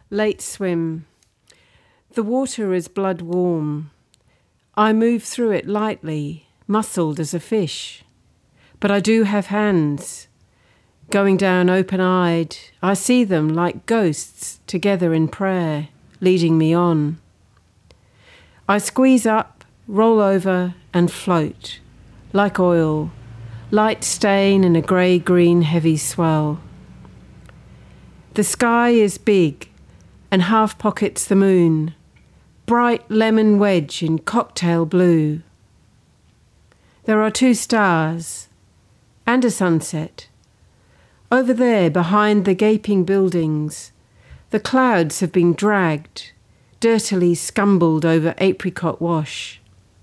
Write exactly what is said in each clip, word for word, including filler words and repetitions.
Late swim. The water is blood warm. I move through it lightly, muscled as a fish. But I do have hands. Going down open-eyed, I see them like ghosts together in prayer, leading me on. I squeeze up, roll over and float, like oil, light stain in a grey-green heavy swell. The sky is big and half pockets the moon, bright lemon wedge in cocktail blue. There are two stars and a sunset. Over there, behind the gaping buildings, the clouds have been dragged, dirtily scumbled over apricot wash.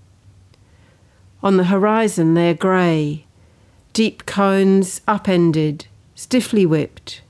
On the horizon they're grey, deep cones upended, stiffly whipped.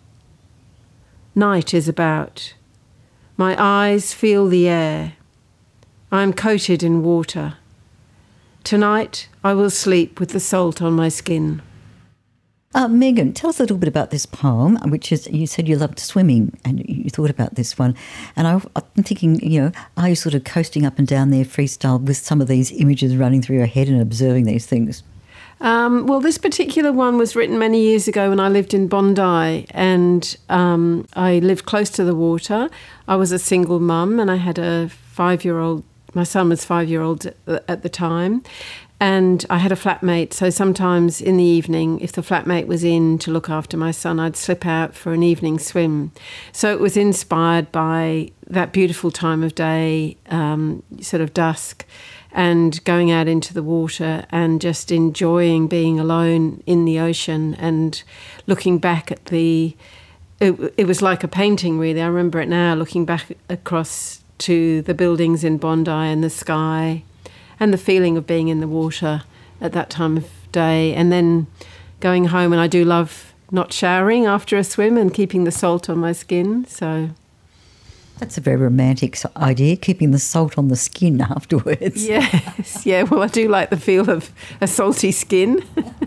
Night is about. My eyes feel the air. I am coated in water. Tonight I will sleep with the salt on my skin. Uh, Megan, tell us a little bit about this poem, which is, you said you loved swimming and you thought about this one. And I, I'm thinking, you know, are you sort of coasting up and down there freestyle with some of these images running through your head and observing these things? Um, well, this particular one was written many years ago when I lived in Bondi, and um, I lived close to the water. I was a single mum and I had a five-year-old, my son was five-year-old at, at the time. And I had a flatmate, so sometimes in the evening, if the flatmate was in to look after my son, I'd slip out for an evening swim. So it was inspired by that beautiful time of day, um, sort of dusk, and going out into the water and just enjoying being alone in the ocean and looking back at the... It, it was like a painting, really. I remember it now, looking back across to the buildings in Bondi and the sky, and the feeling of being in the water at that time of day, and then going home. And I do love not showering after a swim and keeping the salt on my skin. So that's a very romantic idea, keeping the salt on the skin afterwards. Yes, yeah. Well, I do like the feel of a salty skin.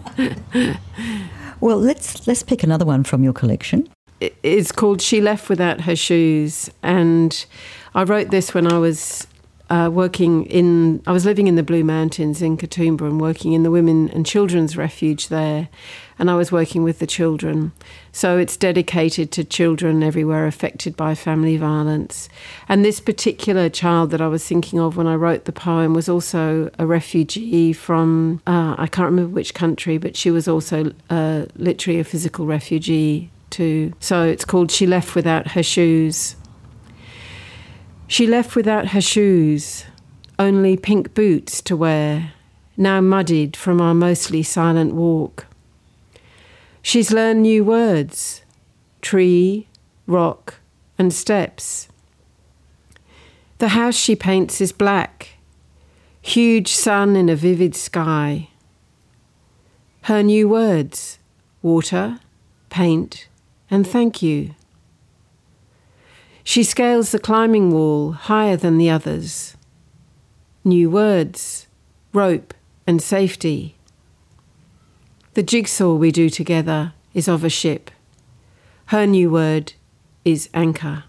Well, let's let's pick another one from your collection. It's called She Left Without Her Shoes, and I wrote this when I was Uh, working in, I was living in the Blue Mountains in Katoomba and working in the women and children's refuge there, and I was working with the children. So it's dedicated to children everywhere affected by family violence. And this particular child that I was thinking of when I wrote the poem was also a refugee from, uh, I can't remember which country, but she was also uh, literally a physical refugee too. So it's called She Left Without Her Shoes. She left without her shoes, only pink boots to wear, now muddied from our mostly silent walk. She's learned new words, tree, rock, and steps. The house she paints is black, huge sun in a vivid sky. Her new words, water, paint, and thank you. She scales the climbing wall higher than the others. New words, rope and safety. The jigsaw we do together is of a ship. Her new word is anchor.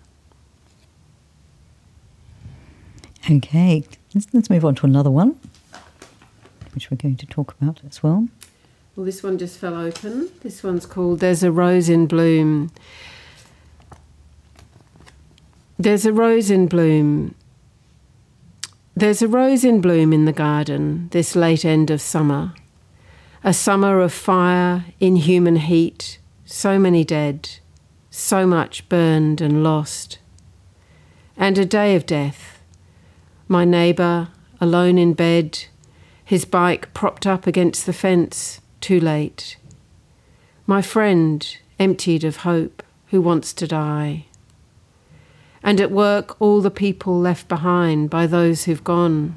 Okay, let's, let's move on to another one, which we're going to talk about as well. Well, this one just fell open. This one's called There's a Rose in Bloom. There's a rose in bloom. There's a rose in bloom in the garden this late end of summer. A summer of fire, inhuman heat, so many dead, so much burned and lost. And a day of death. My neighbour, alone in bed, his bike propped up against the fence, too late. My friend, emptied of hope, who wants to die. And at work, all the people left behind by those who've gone.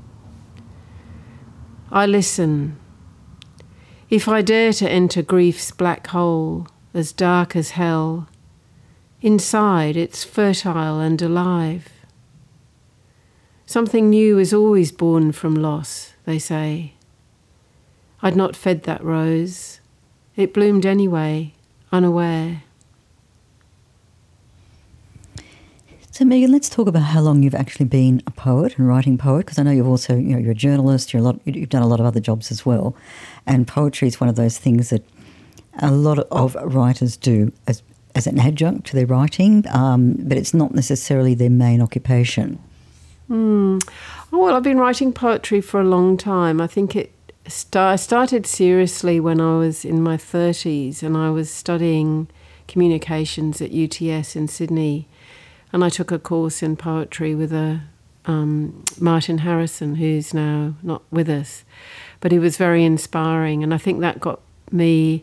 I listen. If I dare to enter grief's black hole, as dark as hell, inside it's fertile and alive. Something new is always born from loss, they say. I'd not fed that rose. It bloomed anyway, unaware. So Megan, let's talk about how long you've actually been a poet and writing poet, because I know you've also, you know, you're a journalist, you're a lot, you've done a lot of other jobs as well, and poetry is one of those things that a lot of writers do as as an adjunct to their writing, um, but it's not necessarily their main occupation. Mm. Oh, well, I've been writing poetry for a long time. I think it st- I started seriously when I was in my thirties, and I was studying communications at U T S in Sydney. And I took a course in poetry with a um, Martin Harrison, who's now not with us. But he was very inspiring, and I think that got me,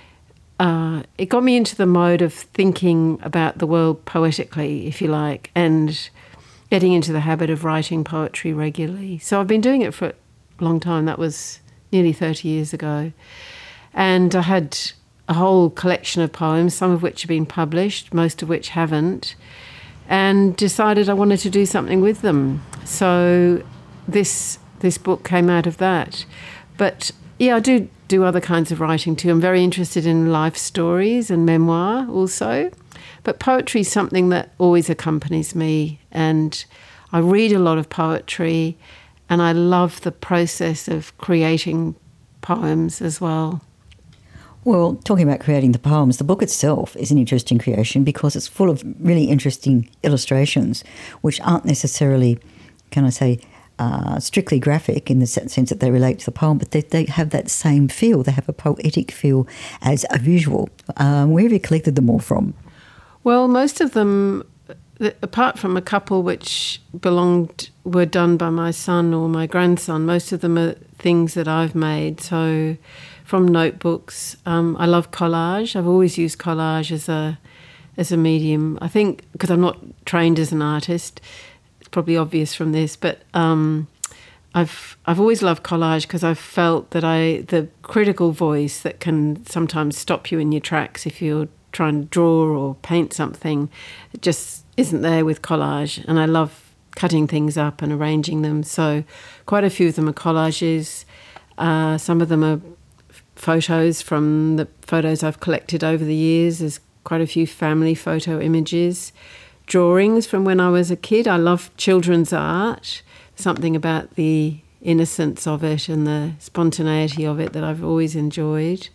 uh, it got me into the mode of thinking about the world poetically, if you like, and getting into the habit of writing poetry regularly. So I've been doing it for a long time. That was nearly thirty years ago. And I had a whole collection of poems, some of which have been published, most of which haven't, and decided I wanted to do something with them. So this this book came out of that. But yeah, I do do other kinds of writing too. I'm very interested in life stories and memoir also. But poetry is something that always accompanies me, and I read a lot of poetry, and I love the process of creating poems as well. Well, talking about creating the poems, the book itself is an interesting creation because it's full of really interesting illustrations, which aren't necessarily, can I say, uh, strictly graphic in the sense that they relate to the poem, but they, they have that same feel. They have a poetic feel as a visual. Um, where have you collected them all from? Well, most of them, apart from a couple which belonged, were done by my son or my grandson, most of them are things that I've made. So from notebooks, um, I love collage. I've always used collage as a as a medium. I think because I'm not trained as an artist, it's probably obvious from this, but um, I've I've always loved collage because I've felt that I the critical voice that can sometimes stop you in your tracks if you're trying to draw or paint something, it just isn't there with collage. And I love cutting things up and arranging them. So quite a few of them are collages. Uh, some of them are photos from the photos I've collected over the years. There's quite a few family photo images. Drawings from when I was a kid. I love children's art. Something about the innocence of it and the spontaneity of it that I've always enjoyed.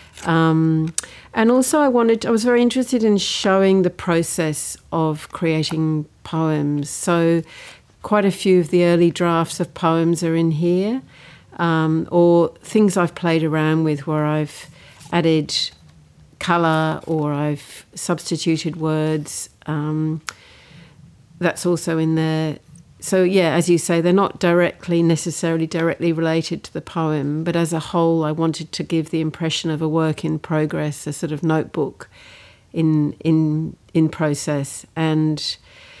Um, and also I wanted, I was very interested in showing the process of creating poems. So quite a few of the early drafts of poems are in here, um, or things I've played around with where I've added colour or I've substituted words. Um, that's also in there. So, yeah, as you say, they're not directly, necessarily directly related to the poem, but as a whole, I wanted to give the impression of a work in progress, a sort of notebook in in in process. And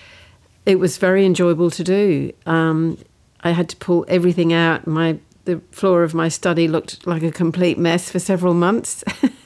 it was very enjoyable to do. Um, I had to pull everything out. My the floor of my study looked like a complete mess for several months.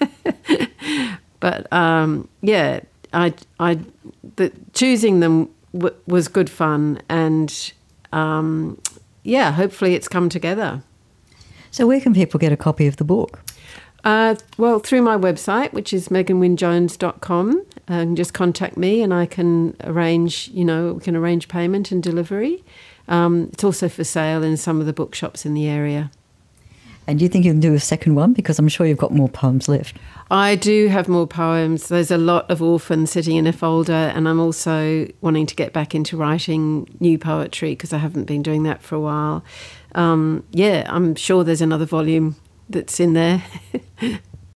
But, um, yeah, I, I, the, choosing them w- was good fun, and um, yeah, hopefully it's come together. So where can people get a copy of the book? Uh, well, through my website, which is megan wynne jones dot com, and just contact me and I can arrange, you know, we can arrange payment and delivery. Um, it's also for sale in some of the bookshops in the area. And do you think you can do a second one? Because I'm sure you've got more poems left. I do have more poems. There's a lot of orphans sitting in a folder, and I'm also wanting to get back into writing new poetry because I haven't been doing that for a while. Um, yeah, I'm sure there's another volume that's in there.